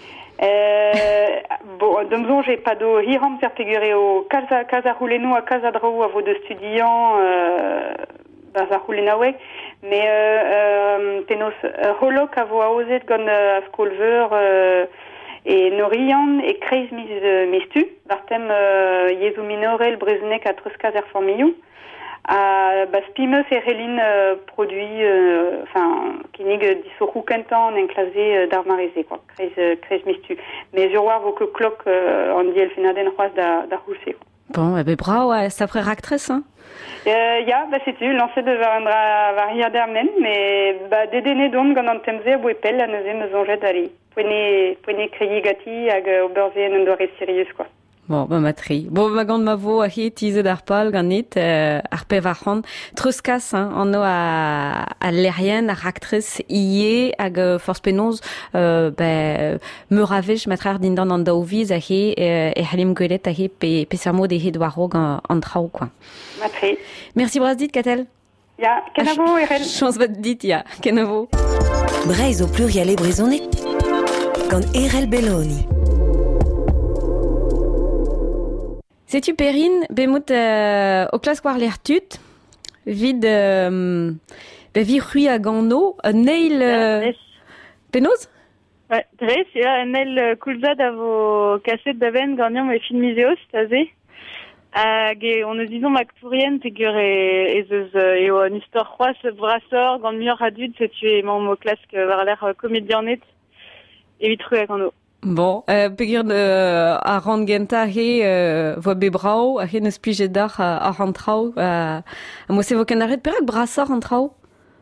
Euh, bon, domzon j'ai pas do hiram faire figurer au casa casa rouleno a casa drau a vo de studiant euh, dans a roulenawek mais euh, euh, tenos euh, holok a vo a ozet gant a skolver euh, et norian et kreis mis euh, mistu vartem euh, yezu minorel breznek a truskas er formillou a bas pimeuf et relin euh, produit enfin euh, qui nig disorou kentan en enclasé euh, d'armarisé quoi kreis euh, kreis mistu mais jurwar vo que cloc euh, en diel fenaden roas da da rousé. Bon, eh ben bravo, ouais, ça ferait actrice, hein? Euh, ya, bah c'est tu, lancé de varandra varia dermen, mais bah dédéné donc gant an temze a bouepel la neuze me zonjet d'ali. Poene poene kriye gati hag oberzen an doare sirius quoi. Bon, bah matri. Bon, ma gant ma vo a he tize d'arpal ganit euh, ar pevarant truskas hein, an no a a lerien ar actrice ié hag euh, force penoz euh, bah me ravej matrar dindan an daouviz a he euh, e halim gwelet a he pe pe sermo de he doarog an, an trao quoi. Matri. Merci Brasdit Katel. Ya, kenavo erel. Chance bat dit ya, kenavo. Breiz au pluriel e brezhonek gant Erel Belloni. Sais-tu Perrine, bemut euh, au classe war l'air tut, vid euh, be vi rui a gano, a neil euh, penoz? Ouais, dres, ya un neil koulzad a vo kaset d'aven gagnant me filmizeos, taze. Hag e, on eus dizon mak tourien tegur e, e zeus eo an istor c'hoaz brasor gant muioc'h adud setu e mamm o klask war l'air komedianet evit rui a gano. Bon, euh, pegur euh, a rand genta he euh, vo be brao, a he neus plijet d'ar a, a rand trao, a, a mo se vo ken arret perak brasor an trao?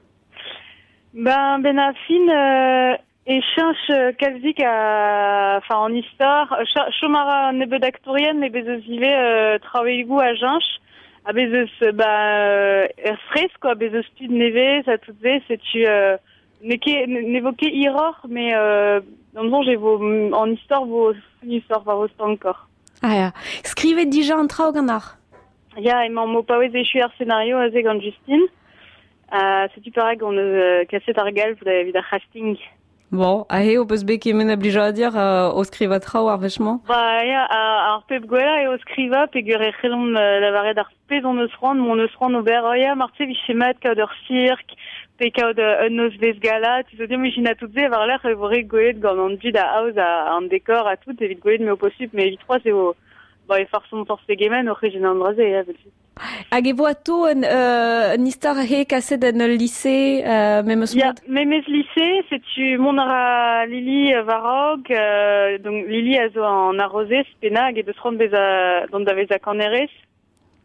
Ben, ben a fin euh, e chinch kalzik a, enfin en istor, chomara nebeu d'actorien me bezeus ive euh, traoeigou a jinch, a bezeus, ba, er fres, quoi, bezeus stud neve, ça tout ze, setu, euh, n'évoqué iror, mais euh, dans j'ai vos en histoire vos histoire par vos encore. Ah ya, skrivet déjà en trao ganar. Ya, et mon mot pas ouais, je suis un scénario avec Gant Justine. Euh, c'est super qu'on a cassé targal vous avez vu la casting. Bon, a he o peus bet kemen ablija a dir uh, o skriva trao ar vechman? Bah ya, ar pep gwella e o skriva pegur e c'hellon la varet ar pez on eus rand, mon eus rand ober, oh ya, martse vichemat kaout ur cirque, pe kaout un eus vez gala, tu te dis, mais j'ina tout ze, var l'air e vore goet gant an dud a haouz a an décor a tout, evit goet me o possible, mais evit trois, c'est o, bah, e farson force gemen, o c'hejin an draze, ya, belfit. Hag e vo ato un, euh, un istor a he kaset en ul lycée, euh, même eus Ya, memez lycée, c'est tu mon ara Lili Varog, euh, donc Lili a zo en arrosé, spena, hag e deus rand bez a, dont da vez a kanerez.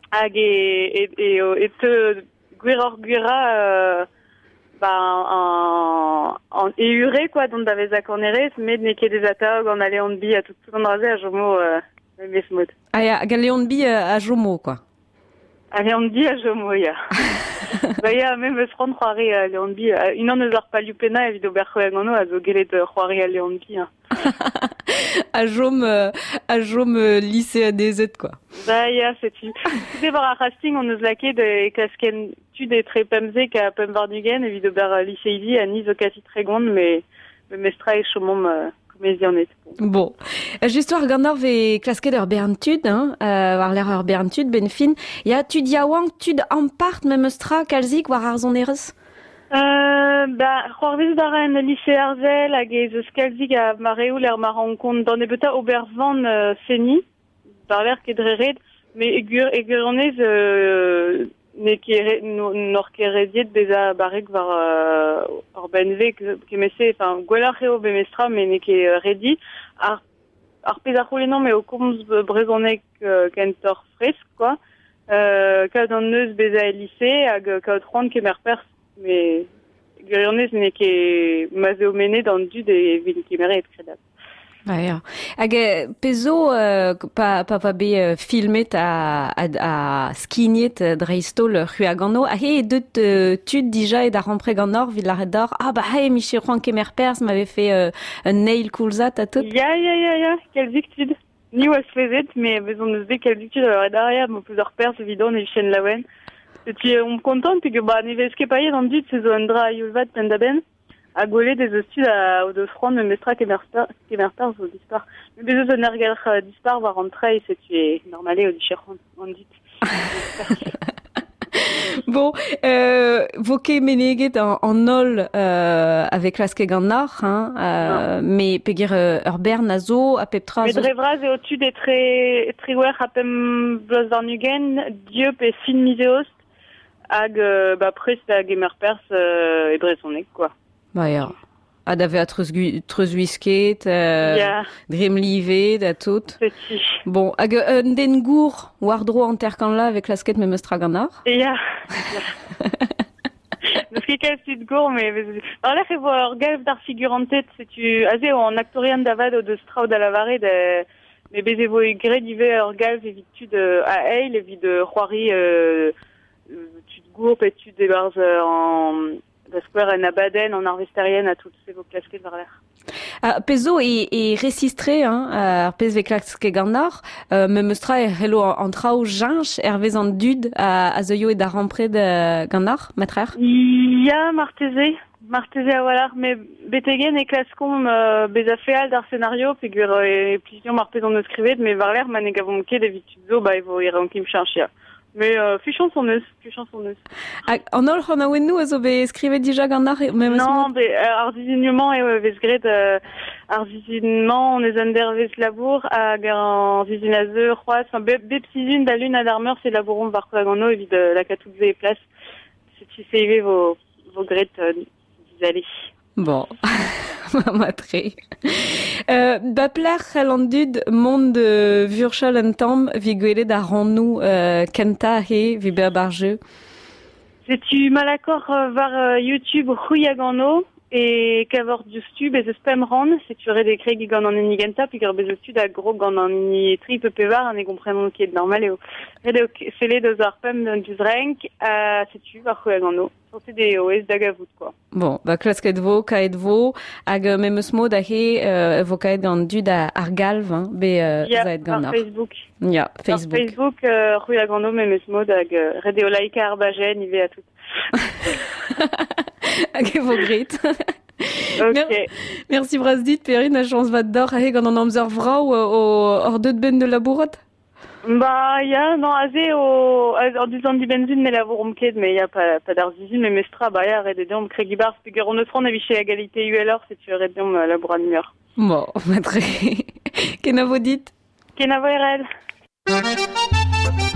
hag e, e, e, e te gwir or gwira euh, ba en, en eure, quoi, dont d'avez accornéré, mais ne ket des attaques, en allait en bi à tout le monde à Jomo, euh, mes smooth. Ah, ya, hag Léon Bi à Jomo, quoi. Allez, on dit à Jomo, ya. Bah, ya, même se rendre croirie à Léon Bi. Une an ne leur pas lupena, évidemment, berchoyagano, à zoguelet de croirie à Léon Bi, hein. À Jaume, euh, à Jaume euh, lycée A D Z, quoi. Bah, ya, c'est tu. Tu sais, voir à Hastings, on nous laquait de casquen tu des très pemzé qu'à Pemvardugen, évidemment, lycée Idi, à Nice, au quasi très grande, mais, mais mestra et chaumom, euh, comédien Bon, juste war gant or ve klasket ur berntud, hein, euh, war l'er ur berntud, ben fin, ya tud yaouang tud ampart mem eustra kalzik war ar zonerez? Euh, bah, c'hoarvez d'ar en lycée Arzel hag ez eus kalzik a mareoù l'er mar kont dans ebeta obervan euh, seni, par l'er ket drered, mais egur egurnez euh, ne ket nor ket rediet beza barek war euh, ur benve kemese, enfin, gwelar reo bemestra, mais ne ket redi, ar, ar pez ar roulenan, mais au komz brezonek euh, kentor fresk, quoi, euh, kad an neus beza e lycée, hag kad rand kemer pers, mais gurionez ne ket mazeo mene dans dud e vin kemeret kredab. Ouais, hag pezo euh, pa pa pa be euh, filmet a a, a skignet dreistol ruagano a he deut euh, tud dija et da rampre ganor villaret d'or ah bah hey michi Juan kemer pers m'avait fait euh, un nail coolzat à tout. Ya ya ya ya quelle victude ni was fezet mais besoin de se dire quelle victude alors derrière mon plusieurs pers évident et chen lawen. Et puis on me contente puis que bah nives ke paye dans dud c'est zondra yulvat pendaben a golé des études à au de front de mestra kemerta kemerta au dispar mais besoin de nergal dispar va rentrer c'est tu es normalé au dicheron on dit. Bon, euh, voke meneget en, en nol euh, avec la skegannar, hein, euh, mais peguer euh, urber nazo a peptra. Mais drevraz et au-dessus des très très ouer apem blos d'arnugen, Dieu pe fin miséost, hag euh, bah prest hag emer pers euh, et bresonek quoi. Bah ja. Ad ave a treus whisket, euh, yeah. Dream livet, da tout. Petit. Bon, hag un den gour wardro an terkan la avec la sket me meustra gannar. Ya. Parce que quel petit gour, mais alors là, il faut un galve d'art figurante, si tu, azé, en actorian d'avad de Strauss à la varée, de, mais baiser vos gré d'hiver, un galve, évitude à Eil, évi de Roiri, euh, tu te gourpes et tu débarres en, de square en abaden, en arvestarienne, à toutes ces vos casquettes vers l'air. Uh, pezo e, e registré, hein, ar pez ve klaske gannar, uh, me meustra e hello an trao jinch ervez an dud a, a zeio e da rampre de gannar, matrer? Ya, marteze, marteze a walar, me betegen e klaskom uh, bez a feal d'ar scénario, pegur e plizion marpez an eus skrivet, me var l'air man e gavon ket evit zo, ba evo e rankim chanchia. Mais euh, fichons son eus, fichons son eus. Ah, en ol c'hant a ouen nou a zo be skrivet dija gannar même non, be, euh, ar disignement e euh, vez gret euh, ar disignement on ez an der vez labour hag an dizinazeu c'hoaz, enfin, be, be psizun da lun ad armeur se labouron var kwagano evit euh, la katout ve e plas. Se tu seive vo, vo gret euh, dizale. Bon, ma tre. Euh, ba pler c'hell an dud mont de vurchal en tamm vi gwelet a ran nou euh, kenta he vi be barjeu. Se tu malakor euh, var euh, YouTube rouillagano et kavor diostu bez eus pem ran, se tu red ekre gant an enigenta, puis gar bez eus a gro gant an ni tri peu pevar, an e komprenon ket normal eo. Red eo sele deus ar pem d'un duz renk, euh, se tu var rouillagano. Sorte de O S d'agavout, quoi. Bon, ba klasket vo, kaet vo, hag même eus mod a he, euh, vo kaet gant dud a ar galv, hein, be euh, yeah, zaet gant ar. Facebook. Ya, yeah, Facebook. Ar Facebook, euh, rouillagano même eus mod hag euh, red eo laika ar bajen, ive a tout. Hag e vo gret. Ok. Mer merci Brasdit, Perrine, a chance vat d'or a he gant an amzer vrao o hor deud ben de labourot? Bah, ya, non, azé, o, en disant di benzine, mais la vorum ket, mais y a pas, pas d'arzizine, mais mestra, bah, ya, red ediom, kregibar, speger, on eus ran aviche égalité U L R, si tu red ediom labour an mur. Bon, matre. Ken a vo dit? Ken a vo erel.